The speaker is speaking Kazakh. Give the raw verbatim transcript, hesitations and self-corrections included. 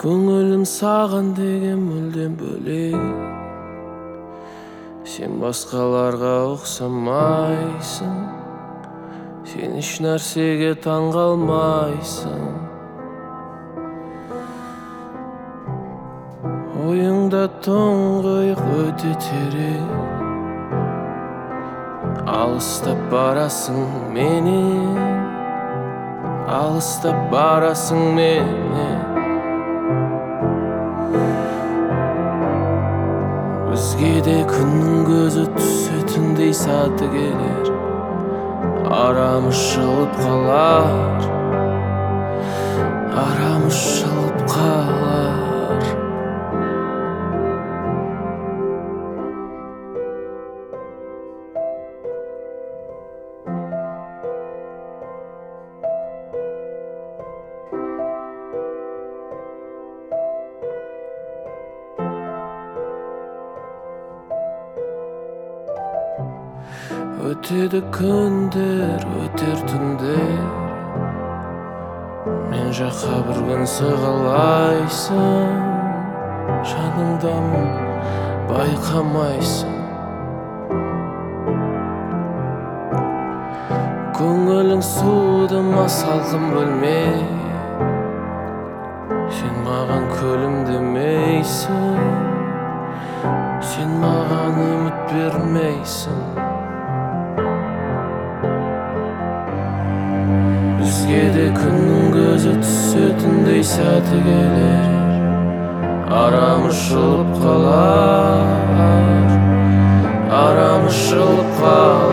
Көңілім саған деген мүлдем бөлек. Сен басқаларға ұқсамайсың, сен еш нәрсеге таңғалмайсың. Ойыңда тұңғиық өте терең, алыстап барасың менен, алыстап барасың менен. Бізге де күннің көзі түсетіндей сәті келер, арамыз жылып қалар, арамыз жылып қалар. Өтеді күндер, өтер түндер, мен жаққа бір күн сығалайсың, жаныңдамын байқамайсың. Көңілің суды ма салқын бөлме, сен маған күлімдемейсің, сен маған үміт бермейсің. Бізге де күннің көзі түсетіндей сәті келер, арамыз жылып қалар, арамыз жылып қалар.